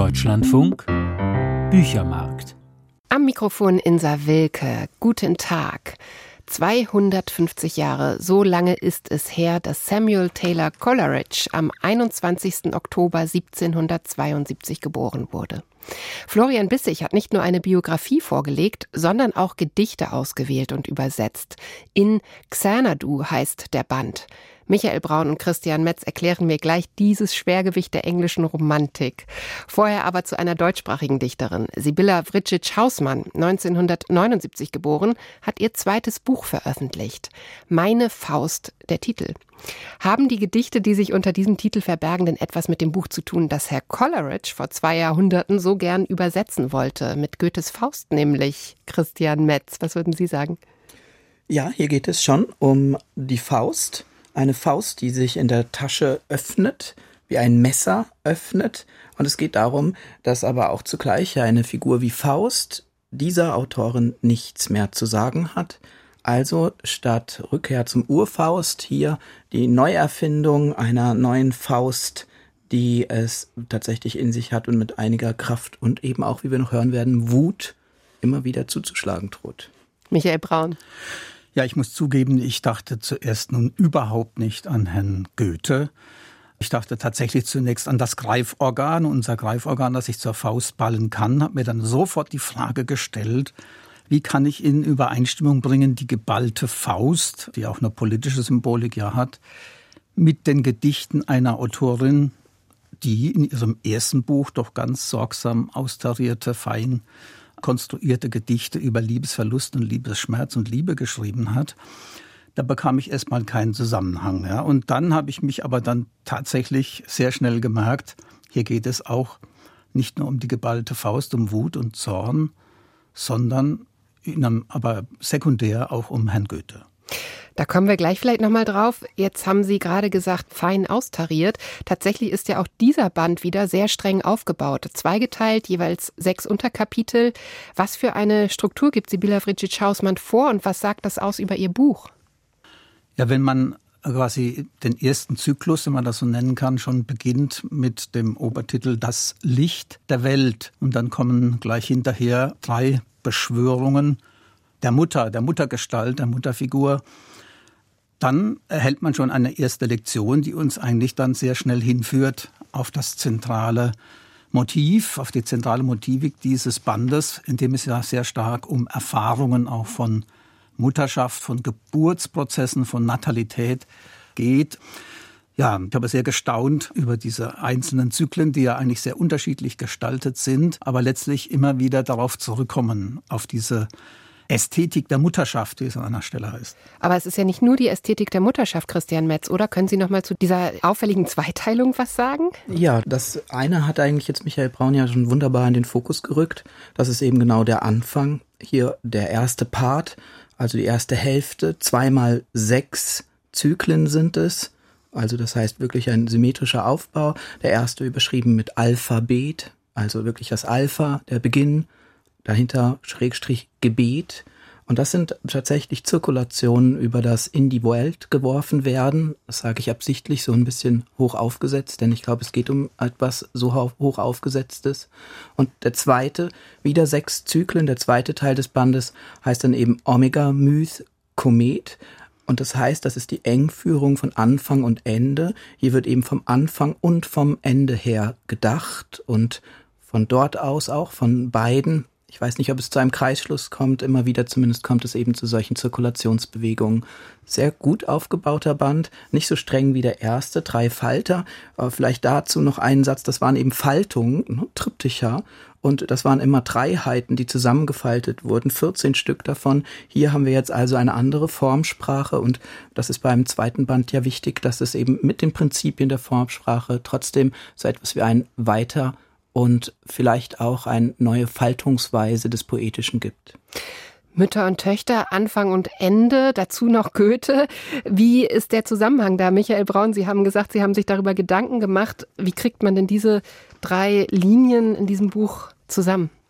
Deutschlandfunk Büchermarkt. Am Mikrofon Insa Wilke. Guten Tag. 250 Jahre, so lange ist es her, dass Samuel Taylor Coleridge am 21. Oktober 1772 geboren wurde. Florian Bissig hat nicht nur eine Biografie vorgelegt, sondern auch Gedichte ausgewählt und übersetzt. In Xanadu heißt der Band. Michael Braun und Christian Metz erklären mir gleich dieses Schwergewicht der englischen Romantik. Vorher aber zu einer deutschsprachigen Dichterin. Sibylla Vritschič-Hausmann, 1979 geboren, hat ihr zweites Buch veröffentlicht. Meine Faust, der Titel. Haben die Gedichte, die sich unter diesem Titel verbergen, denn etwas mit dem Buch zu tun, das Herr Coleridge vor 2 Jahrhunderten so gern übersetzen wollte? Mit Goethes Faust nämlich. Christian Metz, was würden Sie sagen? Ja, hier geht es schon um die Faust. Eine Faust, die sich in der Tasche öffnet, wie ein Messer öffnet. Und es geht darum, dass aber auch zugleich eine Figur wie Faust dieser Autorin nichts mehr zu sagen hat. Also statt Rückkehr zum Urfaust hier die Neuerfindung einer neuen Faust, die es tatsächlich in sich hat und mit einiger Kraft und eben auch, wie wir noch hören werden, Wut immer wieder zuzuschlagen droht. Michael Braun. Ja, ich muss zugeben, ich dachte zuerst nun überhaupt nicht an Herrn Goethe. Ich dachte tatsächlich zunächst an das Greiforgan, unser Greiforgan, das ich zur Faust ballen kann, habe mir dann sofort die Frage gestellt, wie kann ich in Übereinstimmung bringen die geballte Faust, die auch eine politische Symbolik ja hat, mit den Gedichten einer Autorin, die in ihrem ersten Buch doch ganz sorgsam austarierte, fein konstruierte Gedichte über Liebesverlust und Liebesschmerz und Liebe geschrieben hat. Da bekam ich erstmal keinen Zusammenhang. Ja. Und dann habe ich mich aber dann tatsächlich sehr schnell gemerkt, hier geht es auch nicht nur um die geballte Faust, um Wut und Zorn, sondern aber sekundär auch um Herrn Goethe. Da kommen wir gleich vielleicht nochmal drauf. Jetzt haben Sie gerade gesagt, fein austariert. Tatsächlich ist ja auch dieser Band wieder sehr streng aufgebaut. Zweigeteilt, jeweils 6 Unterkapitel. Was für eine Struktur gibt Sibylla Vritschič-Hausmann vor und was sagt das aus über Ihr Buch? Ja, wenn man quasi den ersten Zyklus, wenn man das so nennen kann, schon beginnt mit dem Obertitel Das Licht der Welt. Und dann kommen gleich hinterher 3 Beschwörungen der Muttergestalt, der Mutterfigur. Dann erhält man schon eine erste Lektion, die uns eigentlich dann sehr schnell hinführt auf das zentrale Motiv, auf die zentrale Motivik dieses Bandes, in dem es ja sehr stark um Erfahrungen auch von Mutterschaft, von Geburtsprozessen, von Natalität geht. Ja, ich habe sehr gestaunt über diese einzelnen Zyklen, die ja eigentlich sehr unterschiedlich gestaltet sind, aber letztlich immer wieder darauf zurückkommen, auf diese Ästhetik der Mutterschaft, wie es an einer Stelle heißt. Aber es ist ja nicht nur die Ästhetik der Mutterschaft, Christian Metz, oder? Können Sie noch mal zu dieser auffälligen Zweiteilung was sagen? Ja, das eine hat eigentlich jetzt Michael Braun ja schon wunderbar in den Fokus gerückt. Das ist eben genau der Anfang. Hier der erste Part, also die erste Hälfte. 2x6 Zyklen sind es. Also das heißt wirklich ein symmetrischer Aufbau. Der erste überschrieben mit Alphabet, also wirklich das Alpha, der Beginn. Dahinter Schrägstrich Gebet. Und das sind tatsächlich Zirkulationen, über das in die Welt geworfen werden. Das sage ich absichtlich so ein bisschen hoch aufgesetzt, denn ich glaube, es geht um etwas so hoch aufgesetztes. Und der zweite, wieder 6 Zyklen, der zweite Teil des Bandes heißt dann eben Omega Myth Komet. Und das heißt, das ist die Engführung von Anfang und Ende. Hier wird eben vom Anfang und vom Ende her gedacht und von dort aus auch, von beiden. Ich weiß nicht, ob es zu einem Kreisschluss kommt, immer wieder zumindest kommt es eben zu solchen Zirkulationsbewegungen. Sehr gut aufgebauter Band, nicht so streng wie der erste, 3 Falter. Aber vielleicht dazu noch einen Satz, das waren eben Faltungen, Triptycha. Und das waren immer Dreiheiten, die zusammengefaltet wurden, 14 Stück davon. Hier haben wir jetzt also eine andere Formsprache und das ist beim zweiten Band ja wichtig, dass es eben mit den Prinzipien der Formsprache trotzdem so etwas wie ein Weiter und vielleicht auch eine neue Faltungsweise des Poetischen gibt. Mütter und Töchter, Anfang und Ende, dazu noch Goethe. Wie ist der Zusammenhang da? Michael Braun, Sie haben gesagt, Sie haben sich darüber Gedanken gemacht. Wie kriegt man denn diese 3 Linien in diesem Buch zusammen?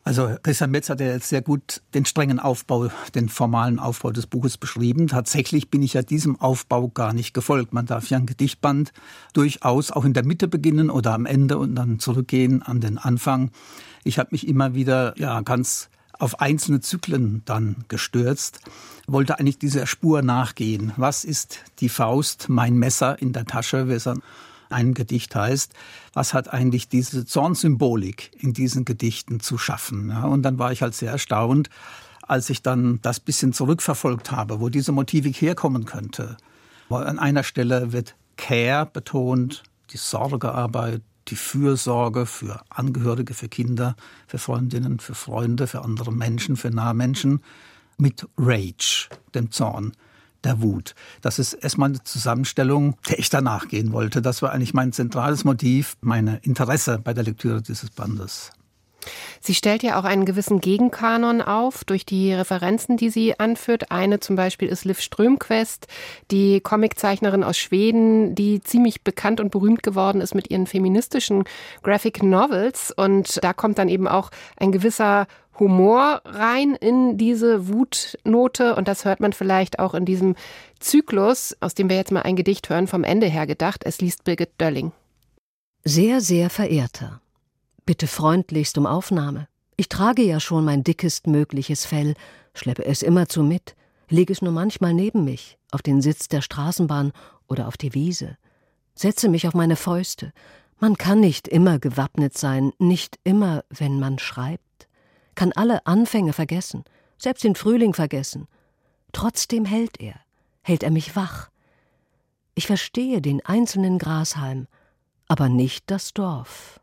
Also Christian Metz hat ja jetzt sehr gut den strengen Aufbau, den formalen Aufbau des Buches beschrieben. Tatsächlich bin ich ja diesem Aufbau gar nicht gefolgt. Man darf ja ein Gedichtband durchaus auch in der Mitte beginnen oder am Ende und dann zurückgehen an den Anfang. Ich habe mich immer wieder ganz auf einzelne Zyklen dann gestürzt, wollte eigentlich dieser Spur nachgehen. Was ist die Faust, mein Messer in der Tasche, wie es an einem Gedicht heißt? Was hat eigentlich diese Zornsymbolik in diesen Gedichten zu schaffen? Ja, und dann war ich halt sehr erstaunt, als ich dann das bisschen zurückverfolgt habe, wo diese Motivik herkommen könnte. An einer Stelle wird Care betont, die Sorgearbeit, die Fürsorge für Angehörige, für Kinder, für Freundinnen, für Freunde, für andere Menschen, für nahe Menschen, mit Rage, dem Zorn, der Wut. Das ist erstmal eine Zusammenstellung, der ich danach gehen wollte. Das war eigentlich mein zentrales Motiv, mein Interesse bei der Lektüre dieses Bandes. Sie stellt ja auch einen gewissen Gegenkanon auf durch die Referenzen, die sie anführt. Eine zum Beispiel ist Liv Strömquist, die Comiczeichnerin aus Schweden, die ziemlich bekannt und berühmt geworden ist mit ihren feministischen Graphic Novels. Und da kommt dann eben auch ein gewisser Humor rein in diese Wutnote. Und das hört man vielleicht auch in diesem Zyklus, aus dem wir jetzt mal ein Gedicht hören, vom Ende her gedacht. Es liest Birgit Dölling. Sehr, sehr Verehrter. Bitte freundlichst um Aufnahme. Ich trage ja schon mein dickestmögliches Fell, schleppe es immerzu mit, lege es nur manchmal neben mich, auf den Sitz der Straßenbahn oder auf die Wiese. Setze mich auf meine Fäuste. Man kann nicht immer gewappnet sein, nicht immer, wenn man schreibt. Kann alle Anfänge vergessen, selbst den Frühling vergessen. Trotzdem hält er mich wach. Ich verstehe den einzelnen Grashalm, aber nicht das Dorf.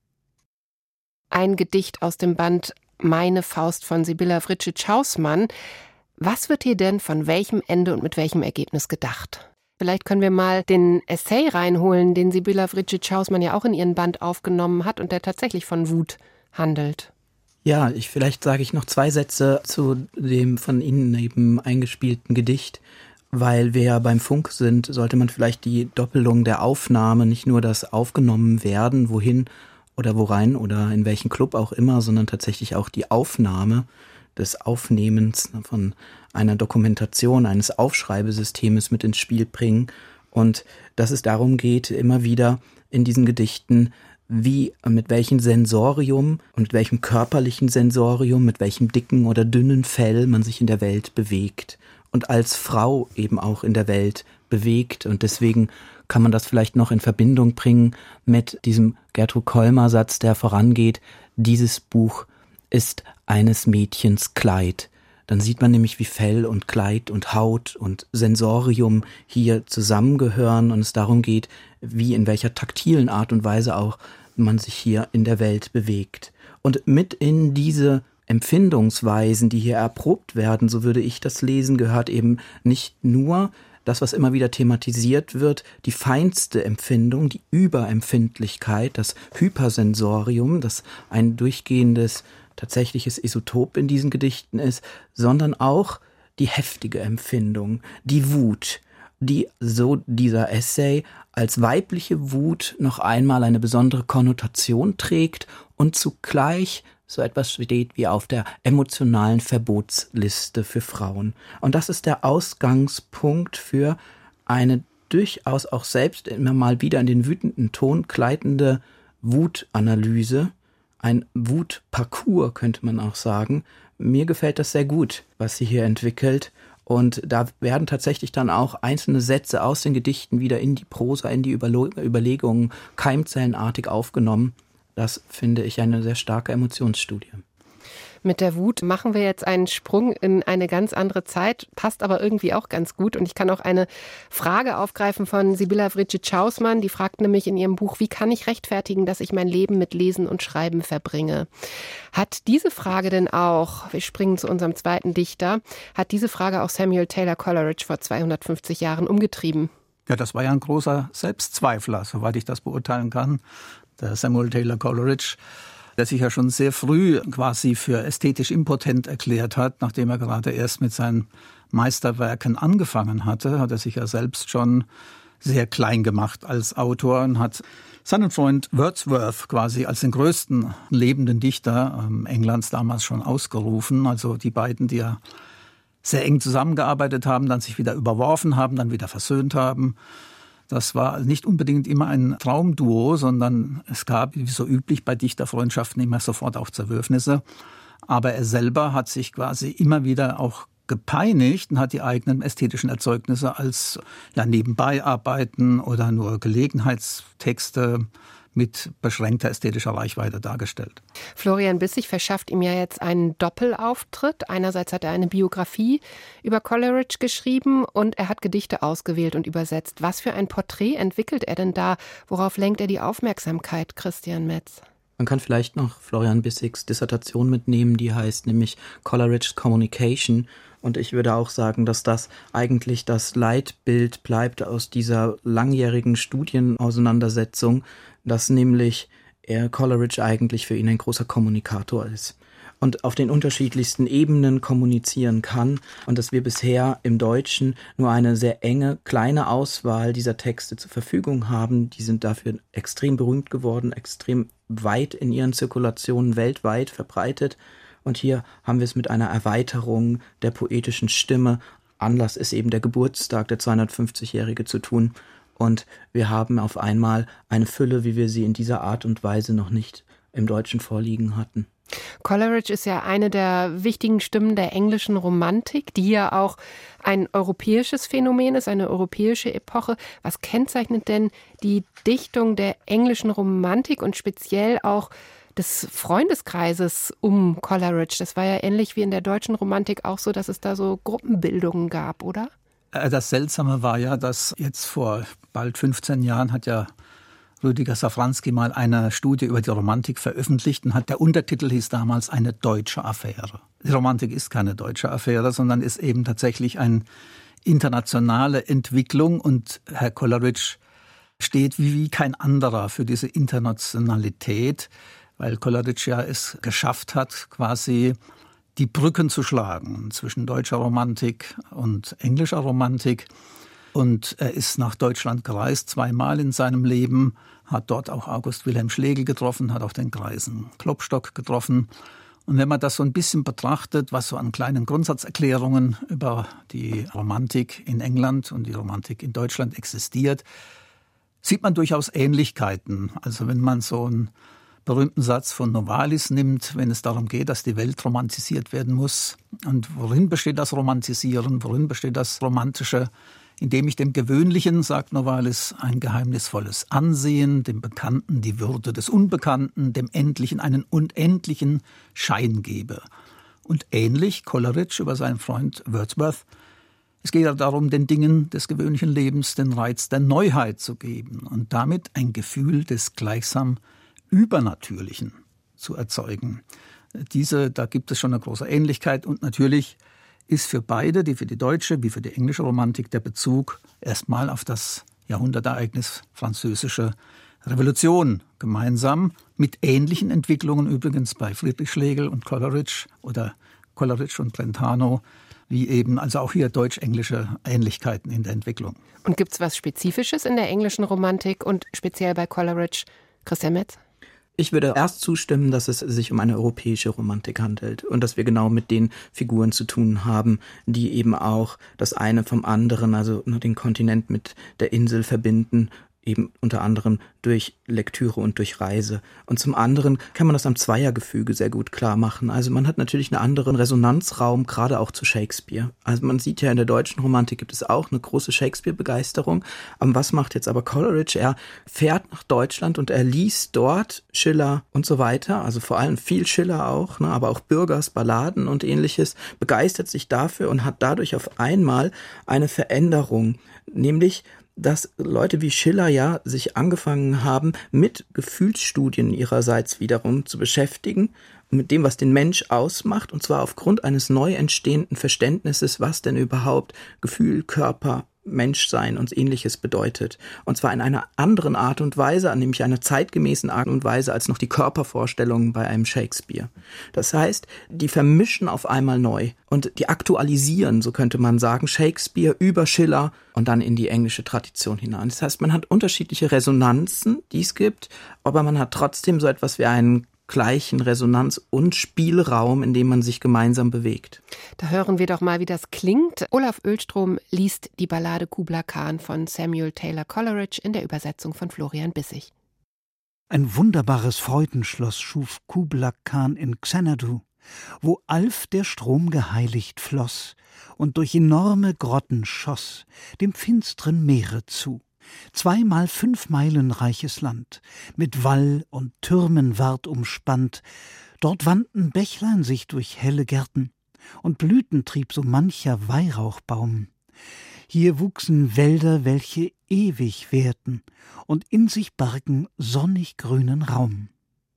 Ein Gedicht aus dem Band Meine Faust von Sibylla Vritschić-Hausmann. Was wird hier denn von welchem Ende und mit welchem Ergebnis gedacht? Vielleicht können wir mal den Essay reinholen, den Sibylla Vritschić-Hausmann ja auch in ihren Band aufgenommen hat und der tatsächlich von Wut handelt. Ja, vielleicht sage ich noch 2 Sätze zu dem von Ihnen eben eingespielten Gedicht. Weil wir ja beim Funk sind, sollte man vielleicht die Doppelung der Aufnahme, nicht nur das aufgenommen werden, wohin oder worein oder in welchen Club auch immer, sondern tatsächlich auch die Aufnahme des Aufnehmens von einer Dokumentation, eines Aufschreibesystems mit ins Spiel bringen. Und dass es darum geht, immer wieder in diesen Gedichten, wie, mit welchem Sensorium und mit welchem körperlichen Sensorium, mit welchem dicken oder dünnen Fell man sich in der Welt bewegt und als Frau eben auch in der Welt bewegt. Und deswegen kann man das vielleicht noch in Verbindung bringen mit diesem Gertrud Kolmar-Satz, der vorangeht: Dieses Buch ist eines Mädchens Kleid. Dann sieht man nämlich, wie Fell und Kleid und Haut und Sensorium hier zusammengehören und es darum geht, wie in welcher taktilen Art und Weise auch man sich hier in der Welt bewegt. Und mit in diese Empfindungsweisen, die hier erprobt werden, so würde ich das lesen, gehört eben nicht nur das, was immer wieder thematisiert wird, die feinste Empfindung, die Überempfindlichkeit, das Hypersensorium, das ein durchgehendes, tatsächliches Isotop in diesen Gedichten ist, sondern auch die heftige Empfindung, die Wut, die, so dieser Essay, als weibliche Wut noch einmal eine besondere Konnotation trägt und zugleich so etwas steht wie auf der emotionalen Verbotsliste für Frauen. Und das ist der Ausgangspunkt für eine durchaus auch selbst immer mal wieder in den wütenden Ton gleitende Wutanalyse. Ein Wutparcours, könnte man auch sagen. Mir gefällt das sehr gut, was sie hier entwickelt. Und da werden tatsächlich dann auch einzelne Sätze aus den Gedichten wieder in die Prosa, in die Überlegungen keimzellenartig aufgenommen. Das finde ich eine sehr starke Emotionsstudie. Mit der Wut machen wir jetzt einen Sprung in eine ganz andere Zeit, passt aber irgendwie auch ganz gut. Und ich kann auch eine Frage aufgreifen von Sibylla Vritschić-Hausmann. Die fragt nämlich in ihrem Buch: Wie kann ich rechtfertigen, dass ich mein Leben mit Lesen und Schreiben verbringe? Hat diese Frage denn auch, wir springen zu unserem zweiten Dichter, hat diese Frage auch Samuel Taylor Coleridge vor 250 Jahren umgetrieben? Ja, das war ja ein großer Selbstzweifler, soweit ich das beurteilen kann. Der Samuel Taylor Coleridge, der sich ja schon sehr früh quasi für ästhetisch impotent erklärt hat, nachdem er gerade erst mit seinen Meisterwerken angefangen hatte, hat er sich ja selbst schon sehr klein gemacht als Autor und hat seinen Freund Wordsworth quasi als den größten lebenden Dichter Englands damals schon ausgerufen. Also die beiden, die ja sehr eng zusammengearbeitet haben, dann sich wieder überworfen haben, dann wieder versöhnt haben. Das war nicht unbedingt immer ein Traumduo, sondern es gab, wie so üblich bei Dichterfreundschaften, immer sofort auch Zerwürfnisse. Aber er selber hat sich quasi immer wieder auch gepeinigt und hat die eigenen ästhetischen Erzeugnisse als Nebenbeiarbeiten oder nur Gelegenheitstexte mit beschränkter ästhetischer Reichweite dargestellt. Florian Bissig verschafft ihm ja jetzt einen Doppelauftritt. Einerseits hat er eine Biografie über Coleridge geschrieben und er hat Gedichte ausgewählt und übersetzt. Was für ein Porträt entwickelt er denn da? Worauf lenkt er die Aufmerksamkeit, Christian Metz? Man kann vielleicht noch Florian Bissigs Dissertation mitnehmen, die heißt nämlich Coleridge's Communication. Und ich würde auch sagen, dass das eigentlich das Leitbild bleibt aus dieser langjährigen Studienauseinandersetzung, dass nämlich Coleridge eigentlich für ihn ein großer Kommunikator ist und auf den unterschiedlichsten Ebenen kommunizieren kann und dass wir bisher im Deutschen nur eine sehr enge, kleine Auswahl dieser Texte zur Verfügung haben. Die sind dafür extrem berühmt geworden, extrem weit in ihren Zirkulationen weltweit verbreitet. Und hier haben wir es mit einer Erweiterung der poetischen Stimme. Anlass ist eben der Geburtstag, der 250-Jährige, zu tun. Und wir haben auf einmal eine Fülle, wie wir sie in dieser Art und Weise noch nicht im Deutschen vorliegen hatten. Coleridge ist ja eine der wichtigen Stimmen der englischen Romantik, die ja auch ein europäisches Phänomen ist, eine europäische Epoche. Was kennzeichnet denn die Dichtung der englischen Romantik und speziell auch des Freundeskreises um Coleridge? Das war ja ähnlich wie in der deutschen Romantik auch so, dass es da so Gruppenbildungen gab, oder? Das Seltsame war ja, dass jetzt vor bald 15 Jahren hat ja Rüdiger Safranski mal eine Studie über die Romantik veröffentlicht und der Untertitel hieß damals eine deutsche Affäre. Die Romantik ist keine deutsche Affäre, sondern ist eben tatsächlich eine internationale Entwicklung und Herr Coleridge steht wie kein anderer für diese Internationalität, weil Coleridge ja es geschafft hat, quasi die Brücken zu schlagen zwischen deutscher Romantik und englischer Romantik. Und er ist nach Deutschland gereist, 2-mal in seinem Leben, hat dort auch August Wilhelm Schlegel getroffen, hat auch den Greisen Klopstock getroffen. Und wenn man das so ein bisschen betrachtet, was so an kleinen Grundsatzerklärungen über die Romantik in England und die Romantik in Deutschland existiert, sieht man durchaus Ähnlichkeiten. Also wenn man so einen berühmten Satz von Novalis nimmt, wenn es darum geht, dass die Welt romantisiert werden muss. Und worin besteht das Romantisieren? Worin besteht das Romantische? Indem ich dem Gewöhnlichen, sagt Novalis, ein geheimnisvolles Ansehen, dem Bekannten die Würde des Unbekannten, dem Endlichen einen unendlichen Schein gebe. Und ähnlich Coleridge über seinen Freund Wordsworth. Es geht ja darum, den Dingen des gewöhnlichen Lebens den Reiz der Neuheit zu geben und damit ein Gefühl des gleichsam Übernatürlichen zu erzeugen. Da gibt es schon eine große Ähnlichkeit und natürlich ist für beide, für die deutsche wie für die englische Romantik, der Bezug erstmal auf das Jahrhundertereignis Französische Revolution gemeinsam, mit ähnlichen Entwicklungen übrigens bei Friedrich Schlegel und Coleridge oder Coleridge und Brentano, wie eben also auch hier deutsch-englische Ähnlichkeiten in der Entwicklung. Und gibt es was Spezifisches in der englischen Romantik und speziell bei Coleridge? Christian Metz? Ich würde erst zustimmen, dass es sich um eine europäische Romantik handelt und dass wir genau mit den Figuren zu tun haben, die eben auch das eine vom anderen, also den Kontinent mit der Insel verbinden, eben unter anderem durch Lektüre und durch Reise. Und zum anderen kann man das am Zweiergefüge sehr gut klar machen. Also man hat natürlich einen anderen Resonanzraum, gerade auch zu Shakespeare. Also man sieht ja, in der deutschen Romantik gibt es auch eine große Shakespeare-Begeisterung. Was macht jetzt aber Coleridge? Er fährt nach Deutschland und er liest dort Schiller und so weiter, also vor allem viel Schiller auch, aber auch Bürgers Balladen und ähnliches, begeistert sich dafür und hat dadurch auf einmal eine Veränderung, nämlich dass Leute wie Schiller ja sich angefangen haben, mit Gefühlsstudien ihrerseits wiederum zu beschäftigen, mit dem, was den Mensch ausmacht, und zwar aufgrund eines neu entstehenden Verständnisses, was denn überhaupt Gefühl, Körper, Menschsein und Ähnliches bedeutet. Und zwar in einer anderen Art und Weise, nämlich einer zeitgemäßen Art und Weise als noch die Körpervorstellungen bei einem Shakespeare. Das heißt, die vermischen auf einmal neu und die aktualisieren, so könnte man sagen, Shakespeare über Schiller und dann in die englische Tradition hinein. Das heißt, man hat unterschiedliche Resonanzen, die es gibt, aber man hat trotzdem so etwas wie einen gleichen Resonanz- und Spielraum, in dem man sich gemeinsam bewegt. Da hören wir doch mal, wie das klingt. Olaf Oehlstrom liest die Ballade Kubla Khan von Samuel Taylor Coleridge in der Übersetzung von Florian Bissig. Ein wunderbares Freudenschloss schuf Kubla Khan in Xanadu, wo Alf der Strom geheiligt floss und durch enorme Grotten schoss, dem finstren Meere zu. 2x 5 Meilen reiches Land, mit Wall und Türmen ward umspannt. Dort wandten Bächlein sich durch helle Gärten, und Blüten trieb so mancher Weihrauchbaum. Hier wuchsen Wälder, welche ewig währten, und in sich bargen sonnig grünen Raum.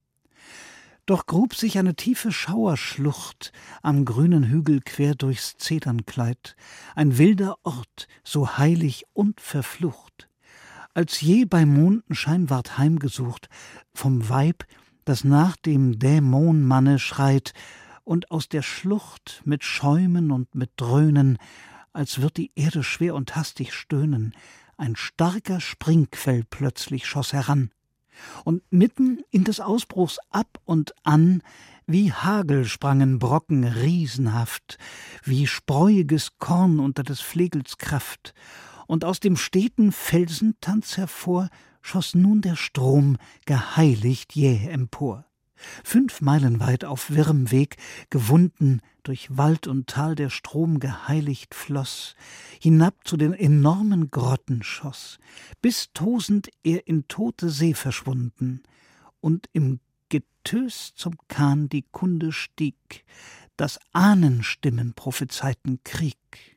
Doch grub sich eine tiefe Schauerschlucht am grünen Hügel quer durchs Zedernkleid, ein wilder Ort, so heilig und verflucht. Als je bei Mondenschein ward heimgesucht vom Weib, das nach dem Dämonmanne schreit, und aus der Schlucht mit Schäumen und mit Dröhnen, als wird die Erde schwer und hastig stöhnen, ein starker Springquell plötzlich schoss heran. Und mitten in des Ausbruchs ab und an, wie Hagel sprangen Brocken riesenhaft, wie spreuiges Korn unter des Flegels Kraft. Und aus dem steten Felsentanz hervor schoss nun der Strom geheiligt jäh empor. 5 Meilen weit auf wirrem Weg, gewunden durch Wald und Tal der Strom geheiligt floss, hinab zu den enormen Grotten schoss, bis tosend er in tote See verschwunden, und im Getös zum Kahn die Kunde stieg, dass Ahnenstimmen prophezeiten Krieg.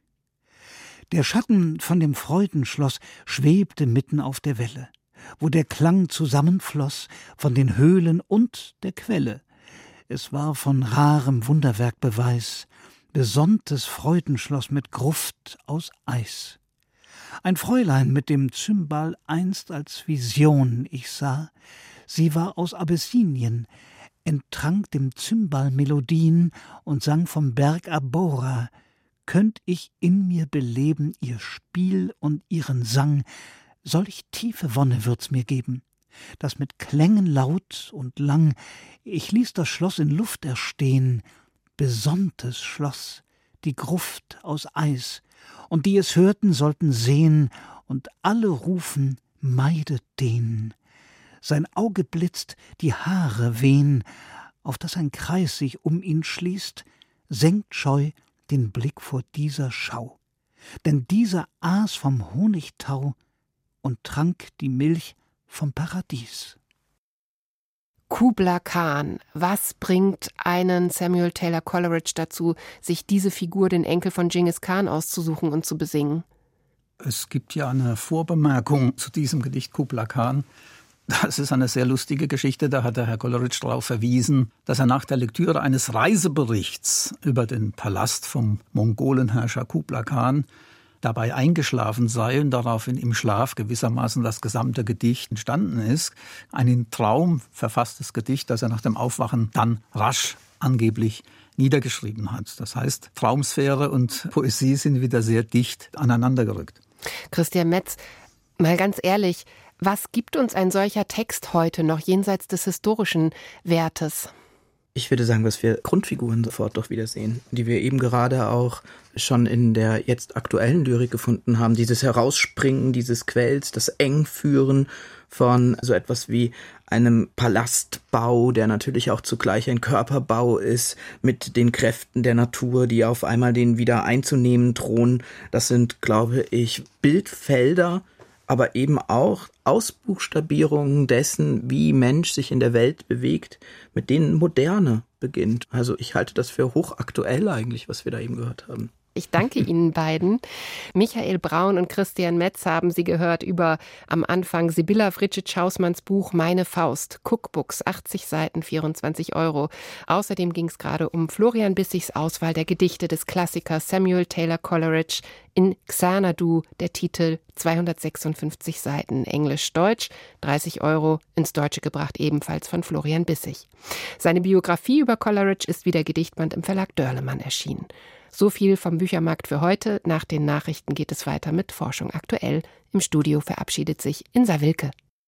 Der Schatten von dem Freudenschloss schwebte mitten auf der Welle, wo der Klang zusammenfloss von den Höhlen und der Quelle. Es war von rarem Wunderwerk Beweis, besonntes Freudenschloss mit Gruft aus Eis. Ein Fräulein mit dem Zymbal einst als Vision ich sah, sie war aus Abessinien, enttrank dem Zymbal Melodien und sang vom Berg Abora. Könnt ich in mir beleben ihr Spiel und ihren Sang, solch tiefe Wonne wird's mir geben, dass mit Klängen laut und lang ich ließ das Schloss in Luft erstehen, besonntes Schloss, die Gruft aus Eis, und die es hörten, sollten sehen, und alle rufen, meidet den. Sein Auge blitzt, die Haare wehen, auf dass ein Kreis sich um ihn schließt, senkt scheu den Blick vor dieser Schau. Denn dieser aß vom Honigtau und trank die Milch vom Paradies. Kubla Khan, was bringt einen Samuel Taylor Coleridge dazu, sich diese Figur, den Enkel von Genghis Khan, auszusuchen und zu besingen? Es gibt ja eine Vorbemerkung zu diesem Gedicht Kubla Khan. Das ist eine sehr lustige Geschichte, da hat der Herr Coleridge darauf verwiesen, dass er nach der Lektüre eines Reiseberichts über den Palast vom Mongolenherrscher Kubla Khan dabei eingeschlafen sei und daraufhin im Schlaf gewissermaßen das gesamte Gedicht entstanden ist. Ein in Traum verfasstes Gedicht, das er nach dem Aufwachen dann rasch angeblich niedergeschrieben hat. Das heißt, Traumsphäre und Poesie sind wieder sehr dicht aneinandergerückt. Christian Metz, mal ganz ehrlich, was gibt uns ein solcher Text heute noch jenseits des historischen Wertes? Ich würde sagen, dass wir Grundfiguren sofort doch wiedersehen, die wir eben gerade auch schon in der jetzt aktuellen Lyrik gefunden haben. Dieses Herausspringen dieses Quells, das Engführen von so etwas wie einem Palastbau, der natürlich auch zugleich ein Körperbau ist, mit den Kräften der Natur, die auf einmal den wieder einzunehmen drohen. Das sind, glaube ich, Bildfelder, aber eben auch Ausbuchstabierungen dessen, wie Mensch sich in der Welt bewegt, mit denen Moderne beginnt. Also ich halte das für hochaktuell eigentlich, was wir da eben gehört haben. Ich danke Ihnen beiden. Michael Braun und Christian Metz haben Sie gehört über am Anfang Sibylla Fritschitzsch-Hausmanns Buch Meine Faust, Cookbooks, 80 Seiten, 24 €. Außerdem ging es gerade um Florian Bissichs Auswahl der Gedichte des Klassikers Samuel Taylor Coleridge in Xanadu, der Titel 256 Seiten, Englisch-Deutsch, 30 €, ins Deutsche gebracht, ebenfalls von Florian Bissich. Seine Biografie über Coleridge ist wie der Gedichtband im Verlag Dörlemann erschienen. So viel vom Büchermarkt für heute. Nach den Nachrichten geht es weiter mit Forschung aktuell. Im Studio verabschiedet sich Insa Wilke.